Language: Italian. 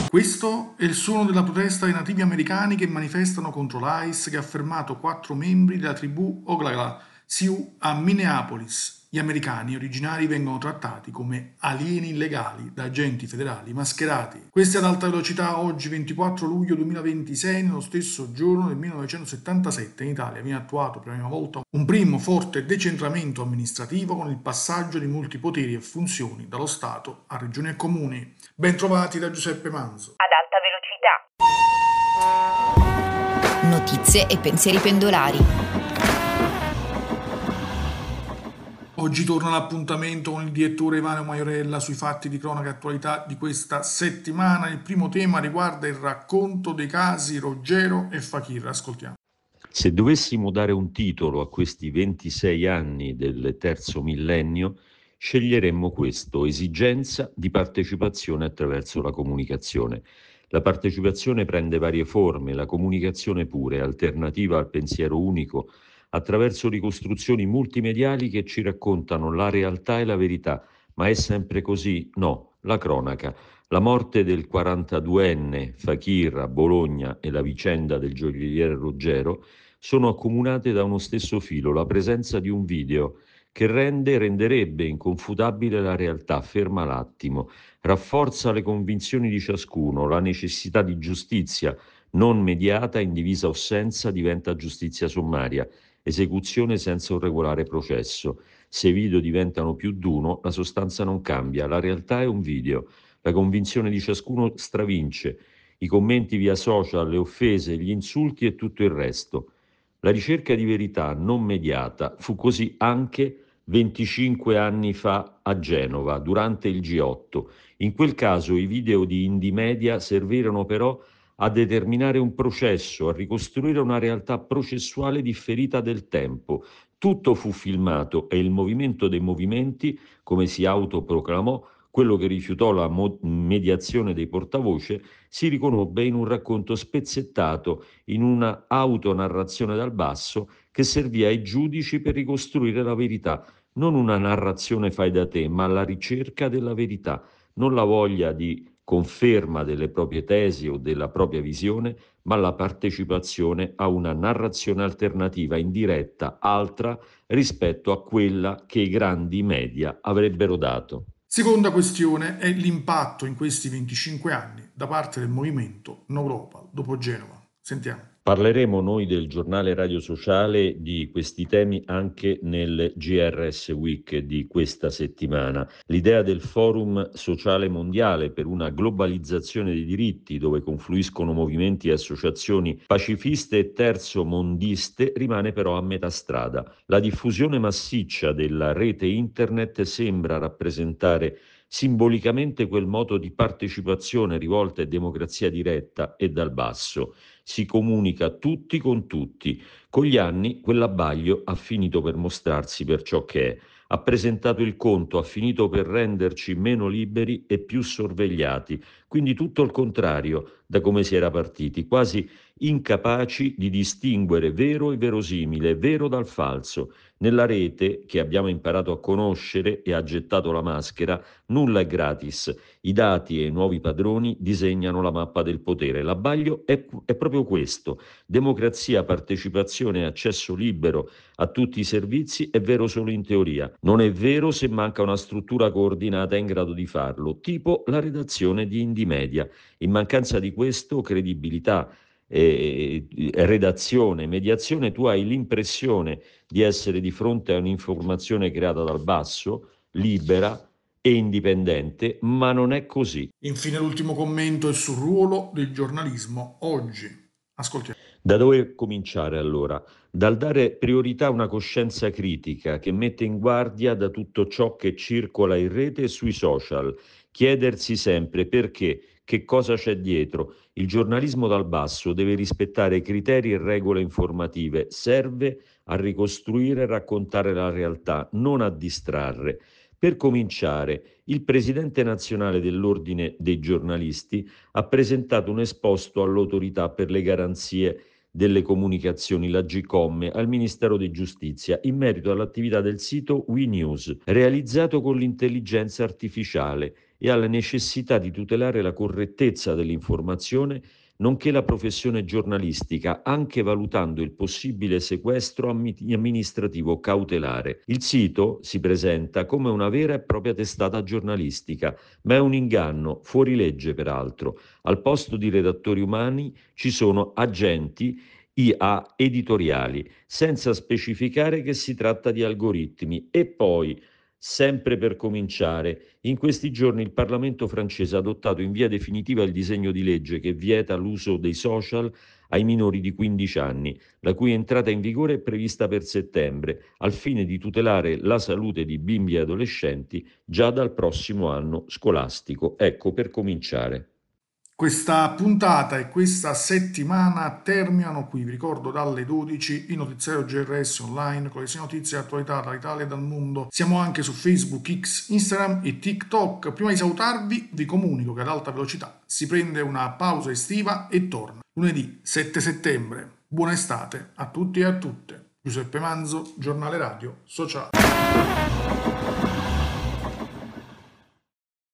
Questo è il suono della protesta dei nativi americani che manifestano contro l'ICE che ha fermato 4 membri della tribù Oglala Sioux a Minneapolis. Gli americani originari vengono trattati come alieni illegali da agenti federali mascherati. Questi ad alta velocità oggi 24 luglio 2026, nello stesso giorno del 1977 in Italia viene attuato per la prima volta un primo forte decentramento amministrativo con il passaggio di molti poteri e funzioni dallo Stato a regioni e comuni. Ben trovati da Giuseppe Manzo. Ad alta velocità. Notizie e pensieri pendolari. Oggi torna l'appuntamento con il direttore Ivano Maiorella sui fatti di cronaca e attualità di questa settimana. Il primo tema riguarda il racconto dei casi Roggero e Fakir. Ascoltiamo. Se dovessimo dare un titolo a questi 26 anni del terzo millennio, sceglieremmo questo: esigenza di partecipazione attraverso la comunicazione. La partecipazione prende varie forme, la comunicazione pure, alternativa al pensiero unico, attraverso ricostruzioni multimediali che ci raccontano la realtà e la verità. Ma è sempre così? No, la cronaca. La morte del 42enne Fakir a Bologna e la vicenda del gioielliere Roggero sono accomunate da uno stesso filo, la presenza di un video che renderebbe inconfutabile la realtà. Ferma l'attimo, rafforza le convinzioni di ciascuno, la necessità di giustizia non mediata, indivisa o senza, diventa giustizia sommaria, esecuzione senza un regolare processo. Se i video diventano più d'uno, la sostanza non cambia, la realtà è un video, la convinzione di ciascuno stravince, i commenti via social, le offese, gli insulti e tutto il resto. La ricerca di verità non mediata fu così anche 25 anni fa a Genova, durante il G8. In quel caso i video di Indymedia servirono però a determinare un processo, a ricostruire una realtà processuale differita del tempo. Tutto fu filmato e il movimento dei movimenti, come si autoproclamò, quello che rifiutò la mediazione dei portavoce, si riconobbe in un racconto spezzettato, in una autonarrazione dal basso che servì ai giudici per ricostruire la verità. Non una narrazione fai da te, ma la ricerca della verità, non la voglia di conferma delle proprie tesi o della propria visione, ma la partecipazione a una narrazione alternativa, indiretta, altra rispetto a quella che i grandi media avrebbero dato. Seconda questione è l'impatto in questi 25 anni da parte del movimento No Global dopo Genova. Sentiamo. Parleremo noi del giornale Radio Sociale di questi temi anche nel GRS Week di questa settimana. L'idea del Forum Sociale Mondiale per una globalizzazione dei diritti, dove confluiscono movimenti e associazioni pacifiste e terzomondiste, rimane però a metà strada. La diffusione massiccia della rete internet sembra rappresentare simbolicamente quel modo di partecipazione rivolta a democrazia diretta e dal basso. Si comunica tutti con tutti. Con gli anni quell'abbaglio ha finito per mostrarsi per ciò che è. Ha presentato il conto, ha finito per renderci meno liberi e più sorvegliati. Quindi tutto il contrario da come si era partiti, quasi incapaci di distinguere vero e verosimile, vero dal falso. Nella rete, che abbiamo imparato a conoscere e ha gettato la maschera, nulla è gratis. I dati e i nuovi padroni disegnano la mappa del potere. L'abbaglio è proprio questo. Democrazia, partecipazione e accesso libero a tutti i servizi è vero solo in teoria. Non è vero se manca una struttura coordinata in grado di farlo, tipo la redazione di Indymedia. In mancanza di questo, credibilità, redazione, mediazione, tu hai l'impressione di essere di fronte a un'informazione creata dal basso, libera e indipendente, ma non è così. Infine l'ultimo commento è sul ruolo del giornalismo oggi. Ascoltiamo. Da dove cominciare allora? Dal dare priorità a una coscienza critica che mette in guardia da tutto ciò che circola in rete e sui social, chiedersi sempre perché, che cosa c'è dietro. Il giornalismo dal basso deve rispettare criteri e regole informative, serve a ricostruire e raccontare la realtà, non a distrarre. Per cominciare, il presidente nazionale dell'Ordine dei giornalisti ha presentato un esposto all'Autorità per le garanzie delle Comunicazioni, l'Agcom, al Ministero di Giustizia in merito all'attività del sito WeNews, realizzato con l'intelligenza artificiale, e alla necessità di tutelare la correttezza dell'informazione nonché la professione giornalistica, anche valutando il possibile sequestro amministrativo cautelare. Il sito si presenta come una vera e propria testata giornalistica, ma è un inganno, fuori legge peraltro. Al posto di redattori umani ci sono agenti IA editoriali, senza specificare che si tratta di algoritmi. E poi, sempre per cominciare, in questi giorni il Parlamento francese ha adottato in via definitiva il disegno di legge che vieta l'uso dei social ai minori di 15 anni, la cui entrata in vigore è prevista per settembre, al fine di tutelare la salute di bimbi e adolescenti già dal prossimo anno scolastico. Ecco, per cominciare. Questa puntata e questa settimana terminano qui. Vi ricordo dalle 12 il notiziario GRS online con le sue notizie e attualità dall'Italia e dal mondo. Siamo anche su Facebook, X, Instagram e TikTok. Prima di salutarvi vi comunico che ad alta velocità si prende una pausa estiva e torna lunedì 7 settembre. Buona estate a tutti e a tutte. Giuseppe Manzo, Giornale Radio Sociale.